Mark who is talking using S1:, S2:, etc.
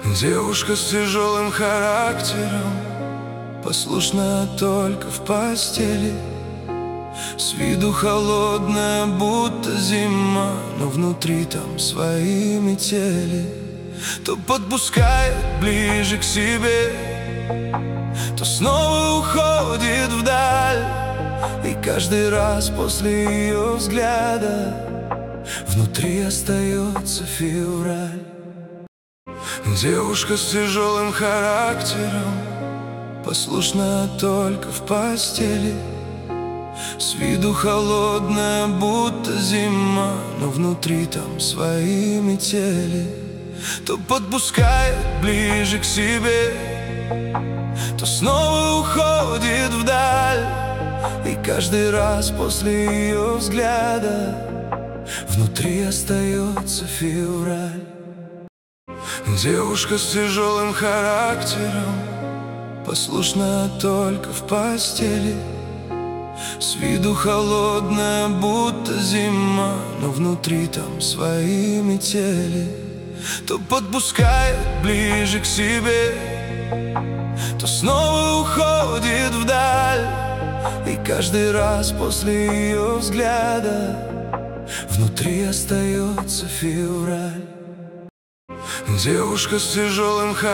S1: Девушка с тяжелым характером, послушная только в постели. С виду холодная, будто зима, но внутри там свои метели. То подпускает ближе к себе, то снова уходит вдаль. И каждый раз после ее взгляда внутри остается февраль. Девушка с тяжелым характером, послушная только в постели. С виду холодная, будто зима, но внутри там свои метели. То подпускает ближе к себе, то снова уходит вдаль. И каждый раз после ее взгляда внутри остается февраль. Девушка с тяжелым характером, послушная только в постели. С виду холодная, будто зима, но внутри там свои метели. То подпускает ближе к себе, то снова уходит вдаль. И каждый раз после ее взгляда внутри остается февраль. Девушка с тяжелым характером,